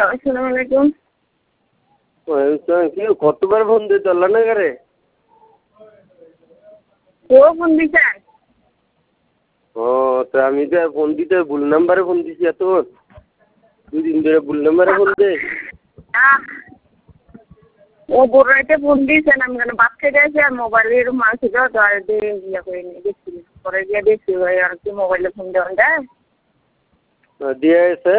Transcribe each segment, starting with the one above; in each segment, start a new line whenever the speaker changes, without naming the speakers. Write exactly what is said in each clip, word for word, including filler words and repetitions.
আসসালামু আলাইকুম।
কি কতবার ফোন দিয়ে চললা না করে?
ও ফোন দিছে?
ও তো আমি তো ফোন দিতে ভুল নাম্বারে ফোন দিছি এত দুদিন ধরে ভুল নাম্বারে ফোন দে।
ও বড় রাইতে ফোন দিয়েছেন আমি কেন বাদ খেয়ে গেছি আর মোবাইলের মাল ছিল তো আর দিয়ে ইয়ে করে নিয়ে গেছি পরে গিয়ে দেখছি ভাই আর কি মোবাইলে ফোন দেওয়া যায়
দিয়ে এসে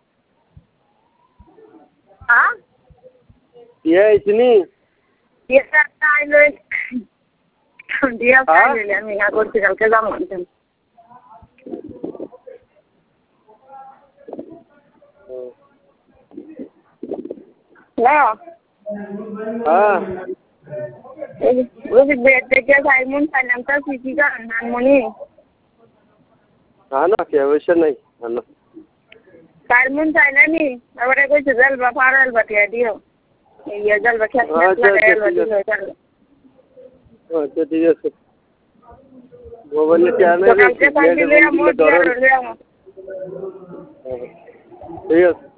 হ্যাঁ
দিয়ে আইসিনি
দিয়ে একটা আইলো দিয়ে আইলে আমি না করছি কালকে যাবো আনতেন হ্যাঁ
হ্যাঁ
ওই বেড থেকে সাইমন ফাইনান্সটা শিখি গান নানমণি
হ্যাঁ না কে অবশ্য নাই হ্যাঁ
সাইমন চাইলানি এবারে কইছে জলবা ফারাল বাটিয়া দিও এই জলবা খেত
আচ্ছা
লাগা
আচ্ছা ঠিক আছে মোবাইলে কেন
কালকে সাইকেলে আমো দিয়ে
ঠিক আছে